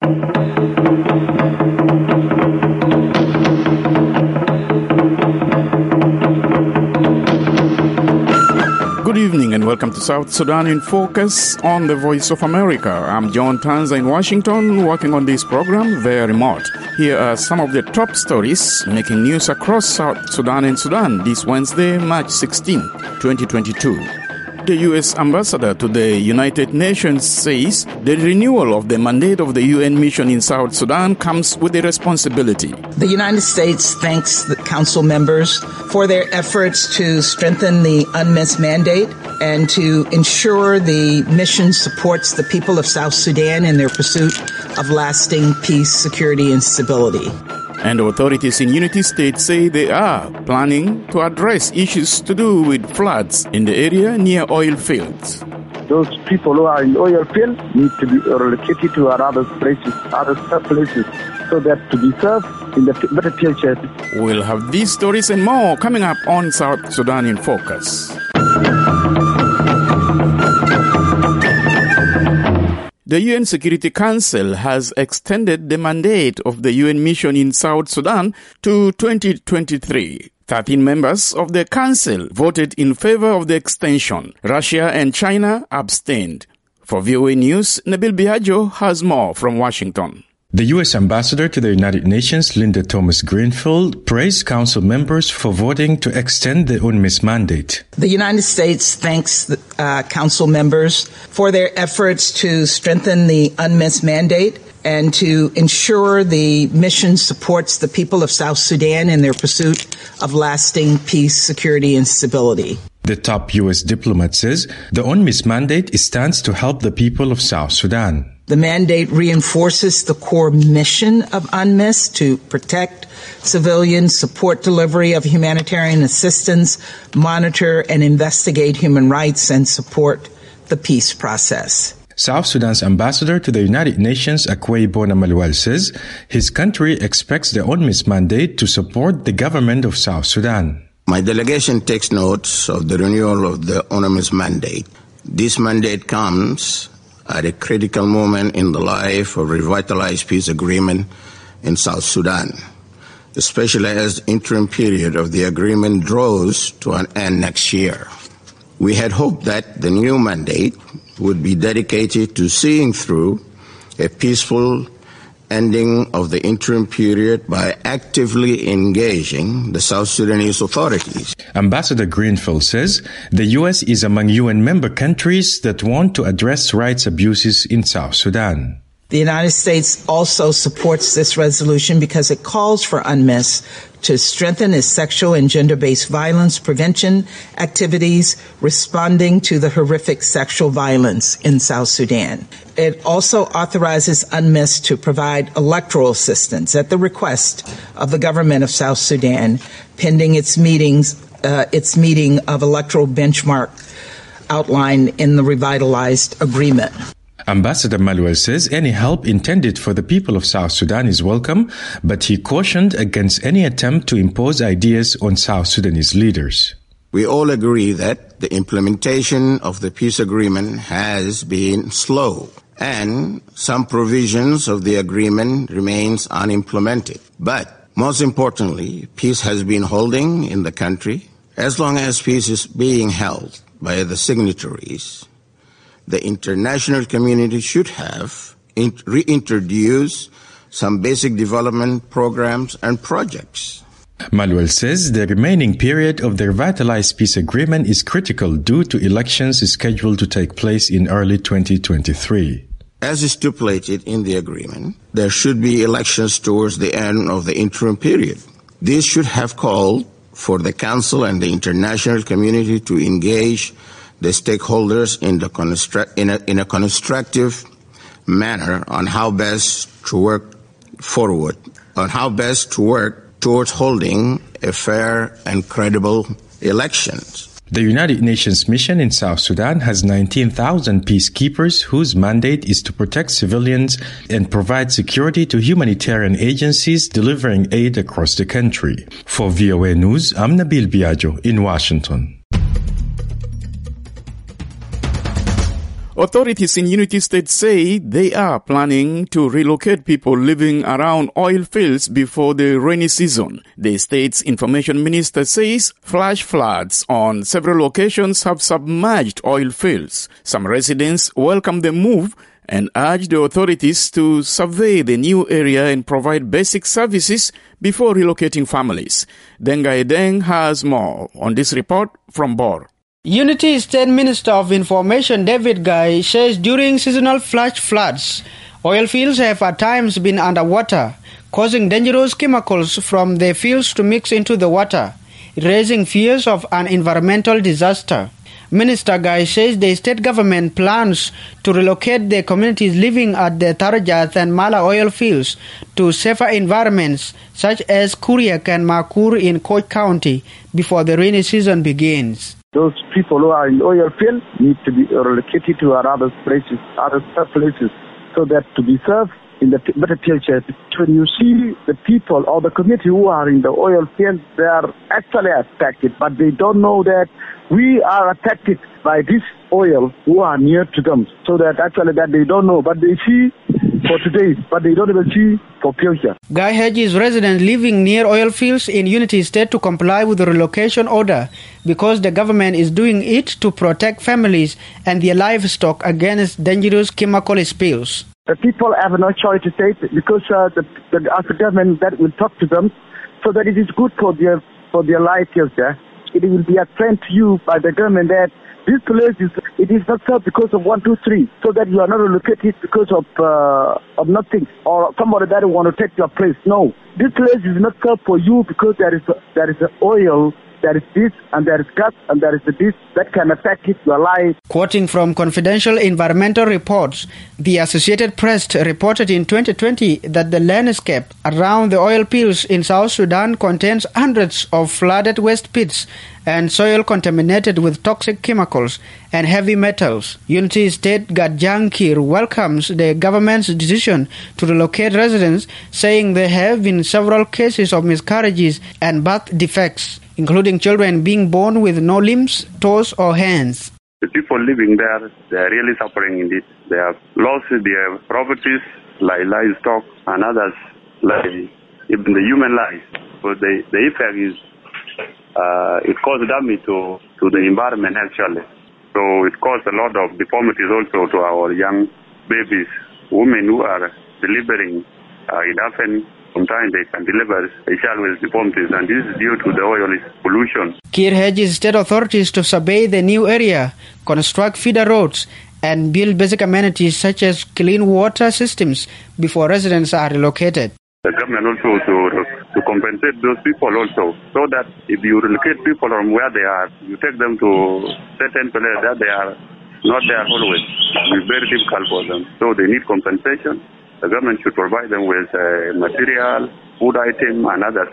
Good evening and welcome to South Sudan in Focus on the Voice of America. I'm John Tanza in Washington, working on this program via remote. Here are some of the top stories making news across South Sudan and Sudan this Wednesday, March 16, 2022. The U.S. ambassador to the United Nations says the renewal of the mandate of the UN mission in South Sudan comes with a responsibility. The United States thanks the Council members for their efforts to strengthen the UNMISS mandate and to ensure the mission supports the people of South Sudan in their pursuit of lasting peace, security, and stability. And authorities in Unity State say they are planning to address issues to do with floods in the area near oil fields. Those people who are in the oil field need to be relocated to other places, so that to be served in the better future. We'll have these stories and more coming up on South Sudan in Focus. The UN Security Council has extended the mandate of the UN mission in South Sudan to 2023. 13 members of the council voted in favor of the extension. Russia and China abstained. For VOA News, Nabil Biagio has more from Washington. The U.S. ambassador to the United Nations, Linda Thomas-Greenfield, praised council members for voting to extend the UNMISS mandate. The United States thanks the council members for their efforts to strengthen the UNMISS mandate and to ensure the mission supports the people of South Sudan in their pursuit of lasting peace, security, and stability. The top U.S. diplomat says the UNMISS mandate stands to help the people of South Sudan. The mandate reinforces the core mission of UNMISS to protect civilians, support delivery of humanitarian assistance, monitor and investigate human rights, and support the peace process. South Sudan's ambassador to the United Nations, Akwei Bonamaluel, says his country expects the UNMISS mandate to support the government of South Sudan. My delegation takes note of the renewal of the UNMISS mandate. This mandate comes at a critical moment in the life of revitalized peace agreement in South Sudan, especially as the interim period of the agreement draws to an end next year. We had hoped that the new mandate would be dedicated to seeing through a peaceful ending of the interim period by actively engaging the South Sudanese authorities. Ambassador Greenfield says the U.S. is among UN member countries that want to address rights abuses in South Sudan. The United States also supports this resolution because it calls for UNMISS to strengthen its sexual and gender-based violence prevention activities responding to the horrific sexual violence in South Sudan. It also authorizes UNMISS to provide electoral assistance at the request of the government of South Sudan, pending its meeting of electoral benchmark outlined in the revitalized agreement. Ambassador Maluel says any help intended for the people of South Sudan is welcome, but he cautioned against any attempt to impose ideas on South Sudanese leaders. We all agree that the implementation of the peace agreement has been slow, and some provisions of the agreement remains unimplemented. But most importantly, peace has been holding in the country. As long as peace is being held by the signatories, the international community should have reintroduced some basic development programs and projects. Manuel says the remaining period of the revitalized peace agreement is critical due to elections scheduled to take place in early 2023. As stipulated in the agreement, there should be elections towards the end of the interim period. This should have called for the Council and the international community to engage the stakeholders in a constructive manner on how best to work forward, towards holding a fair and credible elections. The United Nations mission in South Sudan has 19,000 peacekeepers whose mandate is to protect civilians and provide security to humanitarian agencies delivering aid across the country. For VOA News, I'm Nabil Biagio in Washington. Authorities in Unity State say they are planning to relocate people living around oil fields before the rainy season. The state's information minister says flash floods on several locations have submerged oil fields. Some residents welcome the move and urge the authorities to survey the new area and provide basic services before relocating families. Dengai Deng has more on this report from Bor. Unity State Minister of Information David Guy says during seasonal flash floods, oil fields have at times been underwater, causing dangerous chemicals from the fields to mix into the water, raising fears of an environmental disaster. Minister Guy says the state government plans to relocate the communities living at the Tarajath and Mala oil fields to safer environments such as Kuriak and Makur in Koch County before the rainy season begins. Those people who are in oil field need to be relocated to other places, so that to be served in the better future. When you see the people or the community who are in the oil field, they are actually affected, but they don't know that we are affected by this oil who are near to them. So that actually that they don't know, but they see for today, but they don't even see for future. Guy Hedges residents living near oil fields in Unity State to comply with the relocation order because the government is doing it to protect families and their livestock against dangerous chemical spills. The people have no choice to say it because the government that will talk to them, so that it is good for their life here. It will be explained to you by the government that this place it is not served because of 1, 2, 3, so that you are not relocated because of nothing or somebody that want to take your place. No, this place is not served for you because there is oil. There is this, and there is gas, and there is this that can affect your life. Quoting from confidential environmental reports, the Associated Press reported in 2020 that the landscape around the oil fields in South Sudan contains hundreds of flooded waste pits and soil contaminated with toxic chemicals and heavy metals. Unity State Gadjang Kir welcomes the government's decision to relocate residents, saying there have been several cases of miscarriages and birth defects, including children being born with no limbs, toes or hands. The people living there, they are really suffering indeed. They have lost their properties like livestock and others, like even the human life. So the effect is it causes damage to the environment actually. So it causes a lot of deformities also to our young babies, women who are delivering. It happens sometimes they can deliver a child with deformities, and this is due to the oil pollution. Kir urges state authorities to survey the new area, construct feeder roads, and build basic amenities such as clean water systems before residents are relocated. The government also to compensate those people also, so that if you relocate people from where they are, you take them to certain places that they are not there always. It's very difficult for them. So they need compensation. The government should provide them with material, food item and others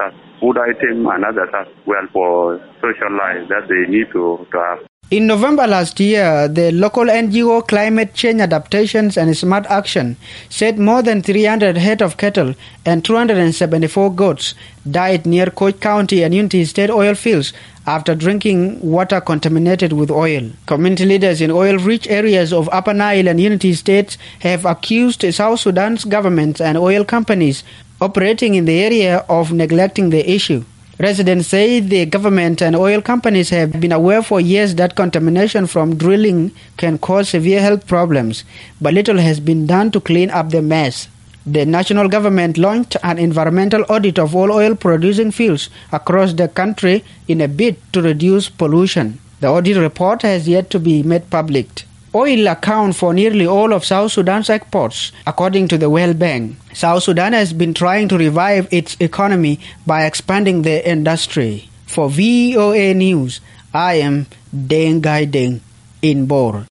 as well for social life that they need to have. In November last year, the local NGO Climate Change Adaptations and Smart Action said more than 300 head of cattle and 274 goats died near Koch County and Unity State oil fields after drinking water contaminated with oil. Community leaders in oil-rich areas of Upper Nile and Unity States have accused South Sudan's government and oil companies operating in the area of neglecting the issue. Residents say the government and oil companies have been aware for years that contamination from drilling can cause severe health problems, but little has been done to clean up the mess. The national government launched an environmental audit of all oil-producing fields across the country in a bid to reduce pollution. The audit report has yet to be made public. Oil accounts for nearly all of South Sudan's exports, according to the World Bank. South Sudan has been trying to revive its economy by expanding the industry. For VOA News, I am Deng Gai Deng in Bor.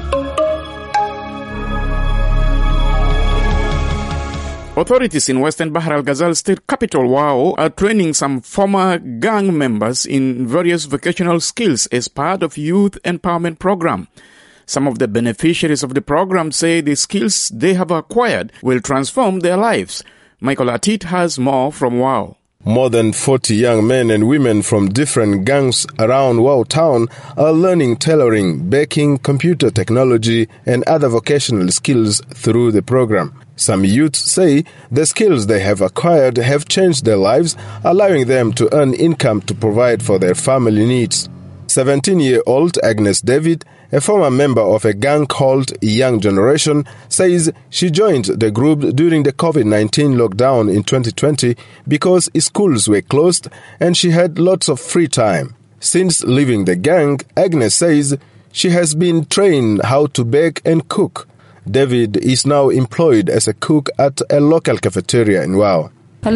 Authorities in Western Bahr al Ghazal state capital Wau are training some former gang members in various vocational skills as part of youth empowerment program. Some of the beneficiaries of the program say the skills they have acquired will transform their lives. Michael Atit has more from Wau. More than 40 young men and women from different gangs around Wau Town are learning tailoring, baking, computer technology, and other vocational skills through the program. Some youths say the skills they have acquired have changed their lives, allowing them to earn income to provide for their family needs. 17-year-old Agnes David, a former member of a gang called Young Generation, says she joined the group during the COVID-19 lockdown in 2020 because schools were closed and she had lots of free time. Since leaving the gang, Agnes says she has been trained how to bake and cook. David is now employed as a cook at a local cafeteria in Wau. I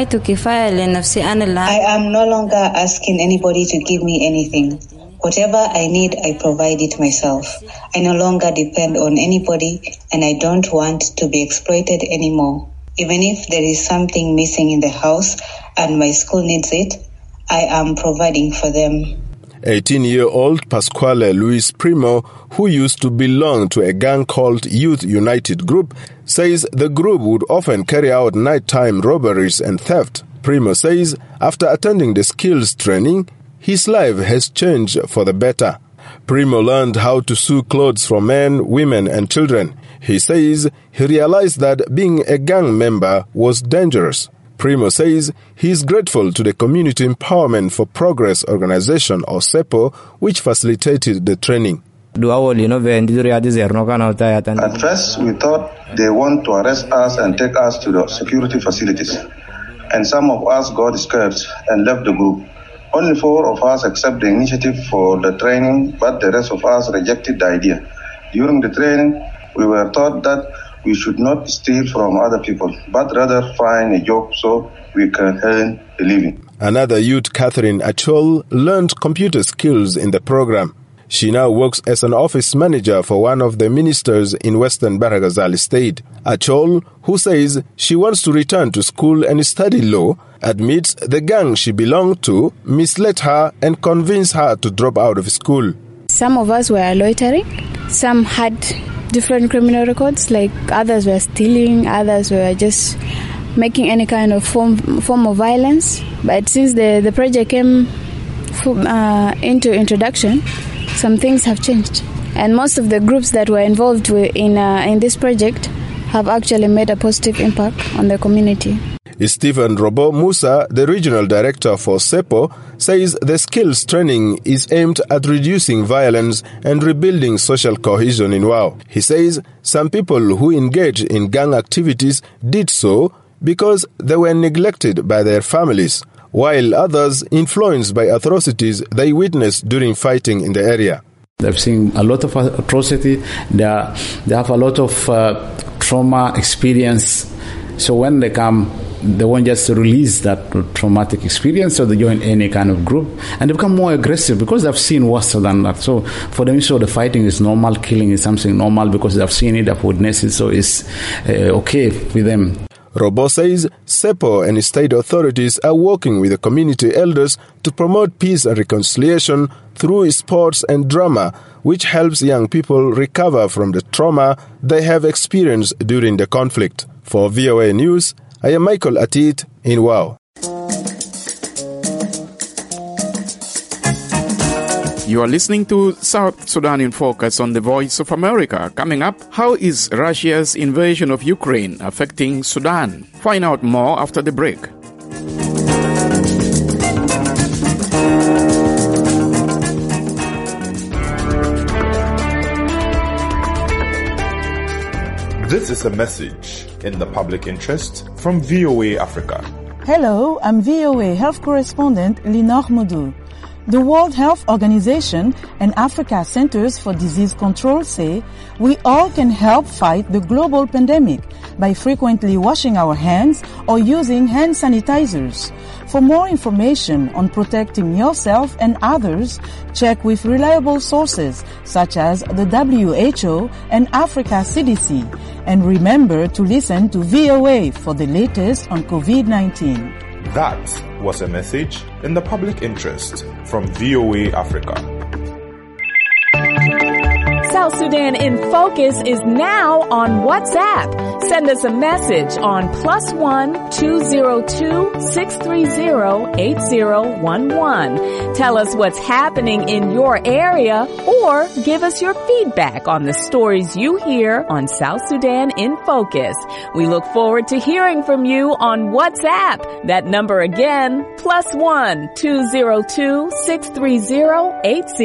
am no longer asking anybody to give me anything. Whatever I need, I provide it myself. I no longer depend on anybody, and I don't want to be exploited anymore. Even if there is something missing in the house and my school needs it, I am providing for them. 18-year-old Pasquale Luis Primo, who used to belong to a gang called Youth United Group, says the group would often carry out nighttime robberies and theft. Primo says after attending the skills training, his life has changed for the better. Primo learned how to sew clothes for men, women, and children. He says he realized that being a gang member was dangerous. Primo says he is grateful to the Community Empowerment for Progress Organization, or SEPO, which facilitated the training. At first, we thought they want to arrest us and take us to the security facilities. And some of us got scared and left the group. Only 4 of us accepted the initiative for the training, but the rest of us rejected the idea. During the training, we were taught that we should not steal from other people, but rather find a job so we can earn a living. Another youth, Catherine Achol, learned computer skills in the program. She now works as an office manager for one of the ministers in Western Baragazali State. Achol, who says she wants to return to school and study law, admits the gang she belonged to misled her and convinced her to drop out of school. Some of us were loitering. Some had different criminal records, like others were stealing, others were just making any kind of form of violence. But since the project came into introduction, some things have changed. And most of the groups that were involved in this project have actually made a positive impact on the community. Stephen Robo Musa, the regional director for SEPO, says the skills training is aimed at reducing violence and rebuilding social cohesion in Wau. He says some people who engage in gang activities did so because they were neglected by their families, while others influenced by atrocities they witnessed during fighting in the area. They've seen a lot of atrocity. They have a lot of trauma experience. So when they come, they won't just release that traumatic experience, so they join any kind of group and they become more aggressive because they've seen worse than that. So for them, so the fighting is normal, killing is something normal because they've seen it, they've witnessed it, so it's okay with them. Robo says SEPO and state authorities are working with the community elders to promote peace and reconciliation through sports and drama, which helps young people recover from the trauma they have experienced during the conflict. For VOA News, I am Michael Atit in Wau. You are listening to South Sudan in Focus on the Voice of America. Coming up, how is Russia's invasion of Ukraine affecting Sudan? Find out more after the break. This is a message in the public interest from VOA Africa. Hello, I'm VOA Health Correspondent Linor Modou. The World Health Organization and Africa Centers for Disease Control say we all can help fight the global pandemic by frequently washing our hands or using hand sanitizers. For more information on protecting yourself and others, check with reliable sources such as the WHO and Africa CDC. And remember to listen to VOA for the latest on COVID-19. That was a message in the public interest from VOA Africa. South Sudan in Focus is now on WhatsApp. Send us a message on +1 202 630 8011. Tell us what's happening in your area or give us your feedback on the stories you hear on South Sudan in Focus. We look forward to hearing from you on WhatsApp. That number again, +1 202 630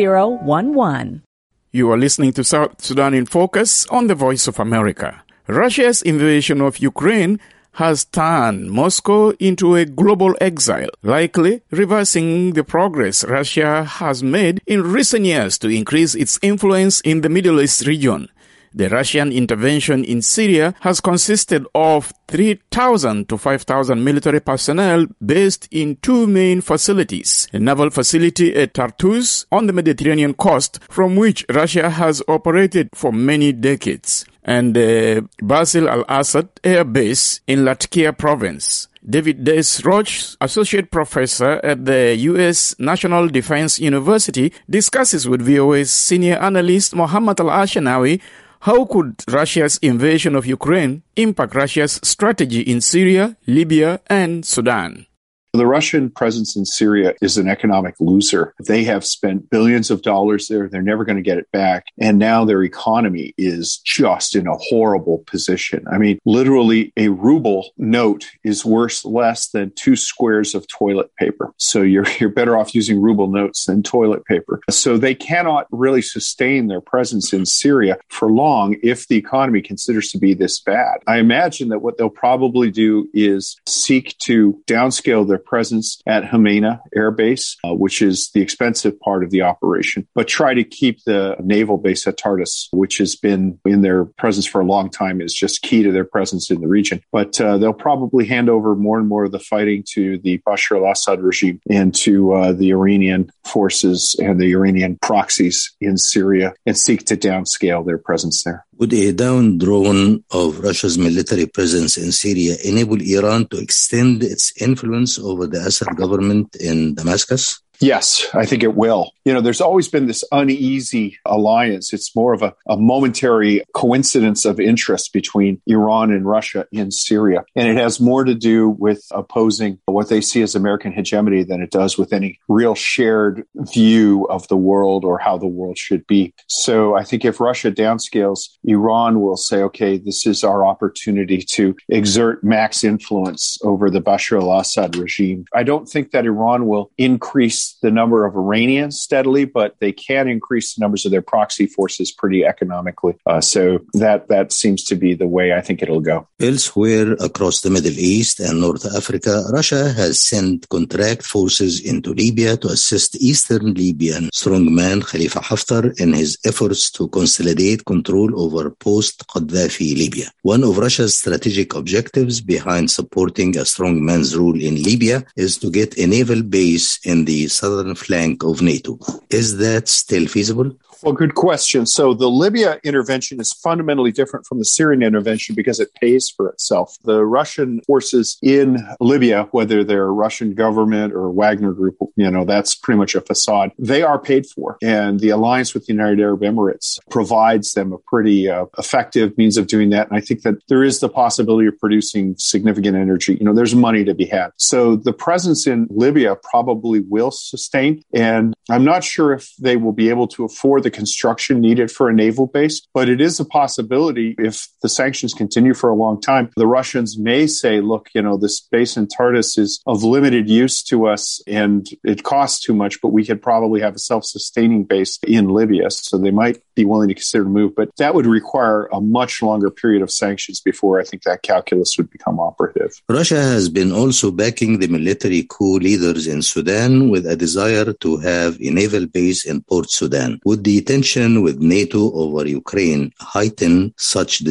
8011. You are listening to South Sudan in Focus on the Voice of America. Russia's invasion of Ukraine has turned Moscow into a global exile, likely reversing the progress Russia has made in recent years to increase its influence in the Middle East region. The Russian intervention in Syria has consisted of 3,000 to 5,000 military personnel based in two main facilities, a naval facility at Tartus on the Mediterranean coast, from which Russia has operated for many decades, and the Basil al-Assad Air Base in Latakia province. David Des-Roch, associate professor at the U.S. National Defense University, discusses with VOA's senior analyst Mohammad Al-Ashanawi how could Russia's invasion of Ukraine impact Russia's strategy in Syria, Libya, and Sudan? The Russian presence in Syria is an economic loser. They have spent billions of dollars there. They're never going to get it back. And now their economy is just in a horrible position. I mean, literally a ruble note is worth less than 2 squares of toilet paper. So you're better off using ruble notes than toilet paper. So they cannot really sustain their presence in Syria for long if the economy considers to be this bad. I imagine that what they'll probably do is seek to downscale their presence at Hamena Air Base, which is the expensive part of the operation, but try to keep the naval base at Tartus, which has been in their presence for a long time, is just key to their presence in the region. But they'll probably hand over more and more of the fighting to the Bashar al-Assad regime and to the Iranian forces and the Iranian proxies in Syria and seek to downscale their presence there. Would a down-drawn of Russia's military presence in Syria enable Iran to extend its influence over the Assad government in Damascus? Yes, I think it will. You know, there's always been this uneasy alliance. It's more of a momentary coincidence of interest between Iran and Russia in Syria. And it has more to do with opposing what they see as American hegemony than it does with any real shared view of the world or how the world should be. So I think if Russia downscales, Iran will say, okay, this is our opportunity to exert max influence over the Bashar al-Assad regime. I don't think that Iran will increase the number of Iranians steadily, but they can increase the numbers of their proxy forces pretty economically. So that seems to be the way I think it'll go. Elsewhere across the Middle East and North Africa, Russia has sent contract forces into Libya to assist Eastern Libyan strongman Khalifa Haftar in his efforts to consolidate control over post-Gaddafi Libya. One of Russia's strategic objectives behind supporting a strongman's rule in Libya is to get a naval base in the southern flank of NATO. Is that still feasible? Well, good question. So the Libya intervention is fundamentally different from the Syrian intervention because it pays for itself. The Russian forces in Libya, whether they're Russian government or Wagner Group, that's pretty much a facade. They are paid for. And the alliance with the United Arab Emirates provides them a pretty effective means of doing that. And I think that there is the possibility of producing significant energy. There's money to be had. So the presence in Libya probably will sustain. And I'm not sure if they will be able to afford the construction needed for a naval base, but it is a possibility if the sanctions continue for a long time. The Russians may say, look, this base in Tartus is of limited use to us and it costs too much, but we could probably have a self-sustaining base in Libya. So they might be willing to consider a move, but that would require a much longer period of sanctions before I think that calculus would become operative. Russia has been also backing the military coup leaders in Sudan with a desire to have a naval base in Port Sudan. Would the tension with NATO over Ukraine heighten such desire?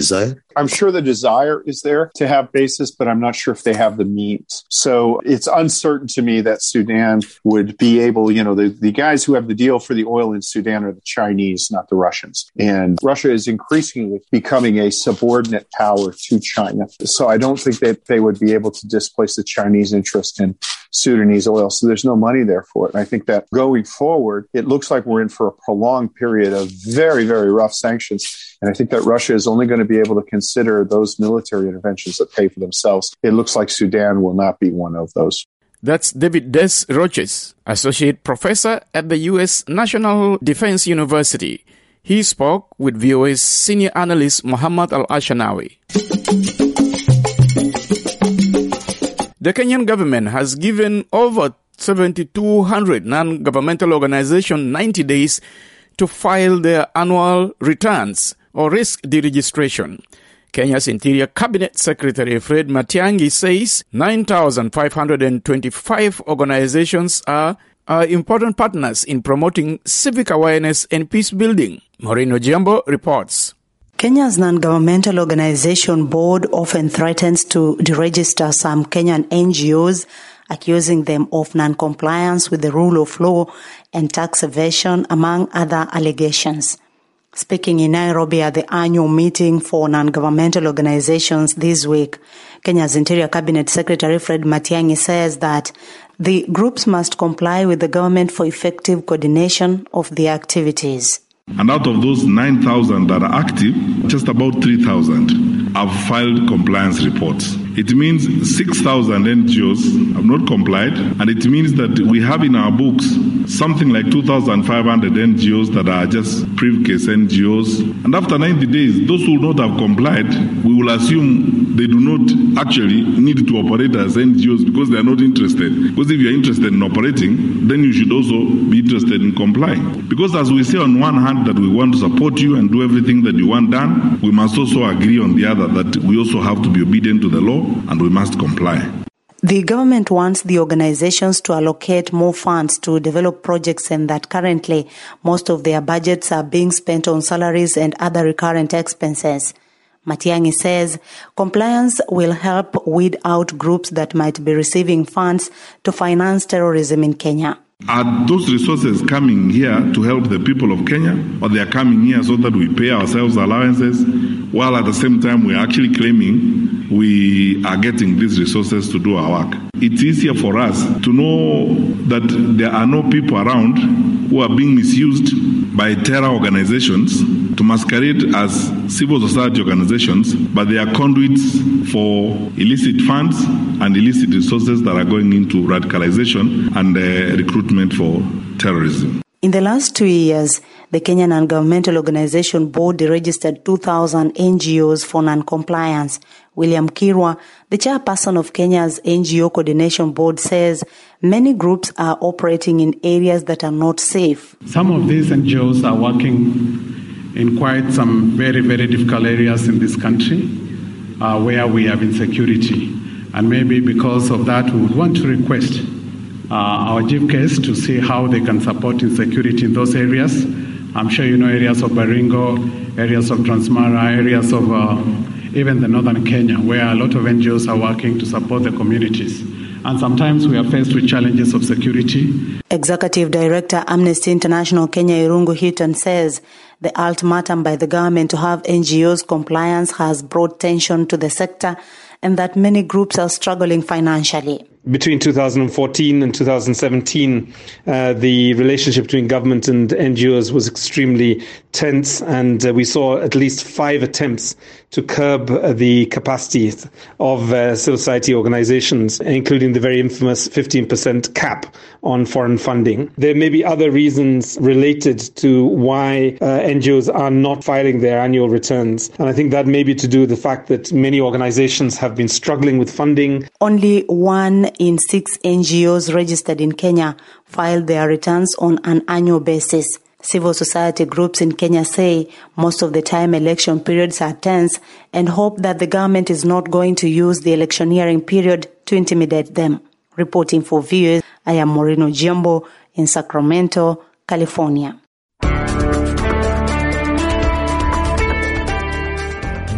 I'm sure the desire is there to have bases, but I'm not sure if they have the means. So it's uncertain to me that Sudan would be able, the guys who have the deal for the oil in Sudan are the Chinese, not the Russians. And Russia is increasingly becoming a subordinate power to China. So I don't think that they would be able to displace the Chinese interest in Sudanese oil. So there's no money there for it. And I think that going forward, it looks like we're in for a prolonged period of very, very rough sanctions. And I think that Russia is only going to be able to consider those military interventions that pay for themselves. It looks like Sudan will not be one of those. That's David Des Roches, Associate Professor at the U.S. National Defense University. He spoke with VOA's senior analyst Muhammad Al-Ashanawi. The Kenyan government has given over 7,200 non-governmental organizations 90 days to file their annual returns or risk deregistration. Kenya's Interior Cabinet Secretary Fred Matiang'i says 9,525 organizations are important partners in promoting civic awareness and peace building. Maureen Ojiambo reports. Kenya's non-governmental organization board often threatens to deregister some Kenyan NGOs, accusing them of non-compliance with the rule of law and tax evasion, among other allegations. Speaking in Nairobi at the annual meeting for non-governmental organizations this week, Kenya's Interior Cabinet Secretary Fred Matiang'i says that the groups must comply with the government for effective coordination of their activities. And out of those 9,000 that are active, just about 3,000 have filed compliance reports. It means 6,000 NGOs have not complied, and it means that we have in our books something like 2,500 NGOs that are just briefcase NGOs. And after 90 days, those who will not have complied, we will assume they do not actually need to operate as NGOs because they are not interested. Because if you are interested in operating, then you should also be interested in complying. Because as we say on one hand that we want to support you and do everything that you want done, we must also agree on the other that we also have to be obedient to the law and we must comply. The government wants the organizations to allocate more funds to develop projects, and that currently most of their budgets are being spent on salaries and other recurrent expenses. Matiang'i says compliance will help weed out groups that might be receiving funds to finance terrorism in Kenya. Are those resources coming here to help the people of Kenya, or they are coming here so that we pay ourselves allowances, while at the same time we are actually claiming we are getting these resources to do our work? It's easier for us to know that there are no people around who are being misused by terror organizations to masquerade as civil society organizations, but they are conduits for illicit funds and illicit resources that are going into radicalization and recruitment for terrorism. In the last 2 years, the Kenyan Non-Governmental Organization Board deregistered 2,000 NGOs for non-compliance. William Kirwa, the chairperson of Kenya's NGO Coordination Board, says many groups are operating in areas that are not safe. Some of these NGOs are working in quite some very, very difficult areas in this country where we have insecurity. And maybe because of that, we would want to request our chief guests to see how they can support insecurity in those areas. I'm sure you know areas of Baringo, areas of Transmara, areas of even the northern Kenya, where a lot of NGOs are working to support the communities. And sometimes we are faced with challenges of security. Executive Director Amnesty International Kenya Irungu Hilton says the ultimatum by the government to have NGOs compliance has brought tension to the sector and that many groups are struggling financially. Between 2014 and 2017, the relationship between government and NGOs was extremely tense, and we saw at least 5 attempts to curb the capacity of civil society organizations, including the very infamous 15% cap on foreign funding. There may be other reasons related to why NGOs are not filing their annual returns, and I think that may be to do with the fact that many organizations have been struggling with funding. Only 1 in 6 NGOs registered in Kenya filed their returns on an annual basis. Civil society groups in Kenya say most of the time election periods are tense and hope that the government is not going to use the electioneering period to intimidate them. Reporting for VOA, I am Maureen Ojiambo in Sacramento, California.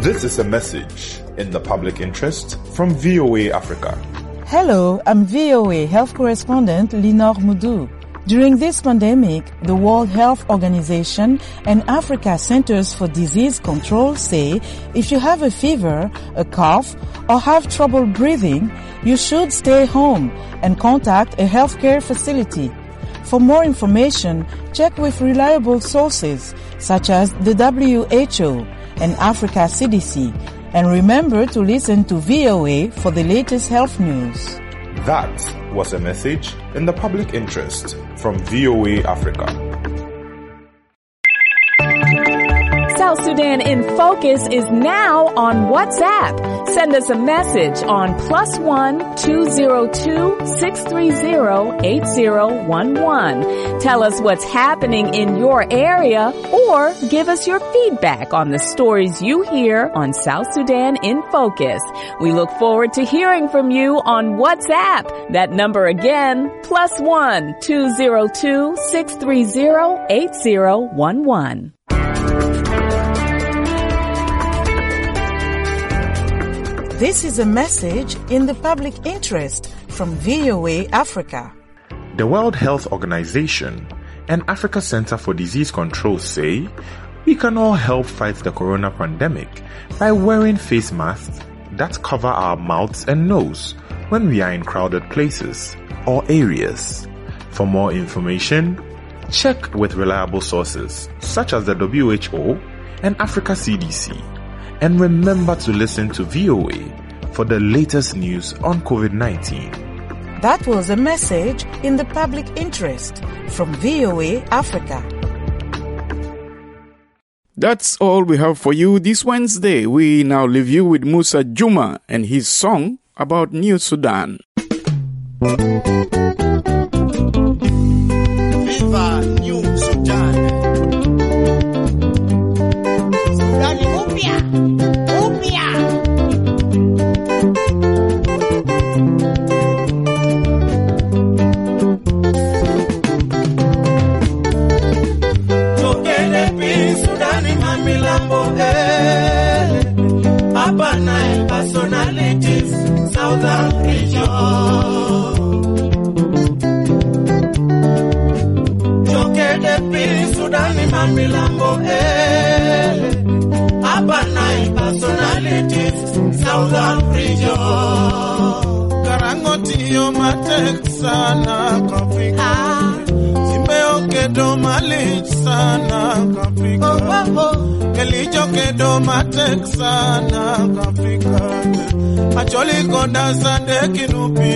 This is a message in the public interest from VOA Africa. Hello, I'm VOA health correspondent Linor Moudou. During this pandemic, the World Health Organization and Africa Centers for Disease Control say if you have a fever, a cough, or have trouble breathing, you should stay home and contact a healthcare facility. For more information, check with reliable sources such as the WHO and Africa CDC. And remember to listen to VOA for the latest health news. That was a message in the public interest from VOA Africa. South Sudan in Focus is now on WhatsApp. Send us a message on +1 202 630 8011. Tell us what's happening in your area or give us your feedback on the stories you hear on South Sudan in Focus. We look forward to hearing from you on WhatsApp. That number again, +1 202 630 8011. This is a message in the public interest from VOA Africa. The World Health Organization and Africa Center for Disease Control say we can all help fight the corona pandemic by wearing face masks that cover our mouths and nose when we are in crowded places or areas. For more information, check with reliable sources such as the WHO and Africa CDC. And remember to listen to VOA for the latest news on COVID-19. That was a message in the public interest from VOA Africa. That's all we have for you this Wednesday. We now leave you with Musa Juma and his song about New Sudan. Viva New Sudan. Sudani upya. Upya. Tokele pi Sudani mamilambo Abana personalities Southern region. Tokele pi Sudani mamilambo Abana personalities Southern region. Karangoti yo matek sana Afrika. Simeo kedo malich sana Afrika. Kelijo kedo matek sana Afrika. Acholi konda sande kinupi.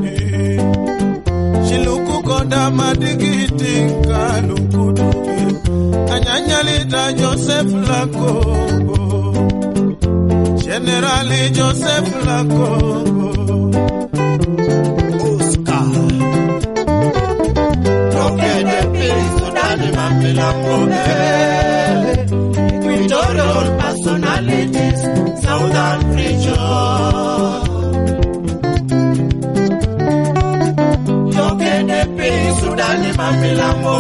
Shiluku konda madigiti kalukudu. Kanyanyalita Joseph Lako. Generali Joseph Lako. Oscar. Tokede pili Sudani mamilambo Equatorial personalities Southern region. Tokede pili Sudani mamilambo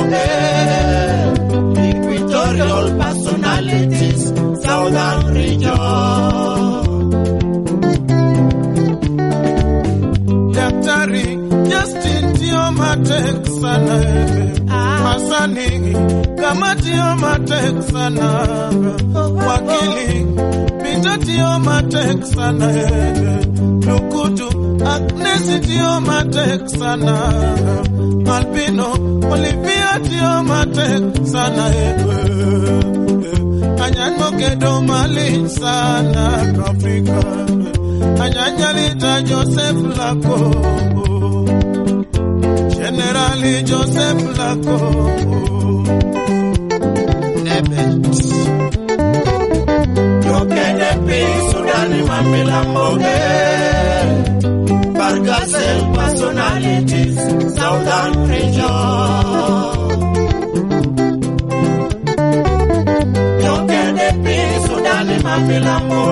Equatorial personalities Southern region. Daktari Justin Tiomatek sana Masani kama Tiomatek sana Wakili Peter Tiomatek sana Lukutu Agnes Tiomatek sana Albino Olivia Tiomatek sana Anyango kedo mali sana Afrika. Anyanyalita Joseph Lako. Generali Joseph Lako. Nebet. Yokene pi Sudani mamilambo Bargasel personalities Southern region. Sudani mamilambo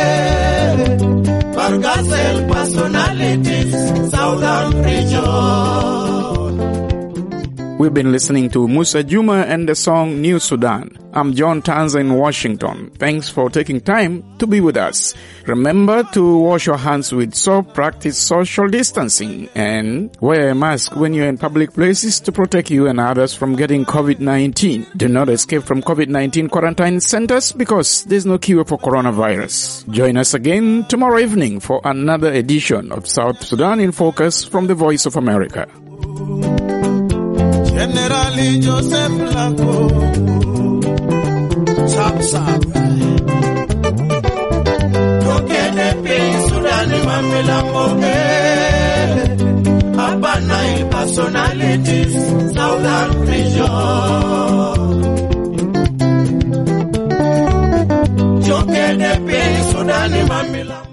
Bargasel personalities Southern region. We've been listening to Musa Juma and the song New Sudan. I'm John Tanza in Washington. Thanks for taking time to be with us. Remember to wash your hands with soap, practice social distancing, and wear a mask when you're in public places to protect you and others from getting COVID-19. Do not escape from COVID-19 quarantine centers because there's no cure for coronavirus. Join us again tomorrow evening for another edition of South Sudan in Focus from the Voice of America. Generally Joseph Lako Chap Tokene pe Sudani Mamela Moge Abana personalities Southern region Tokene pe Sudani Mamela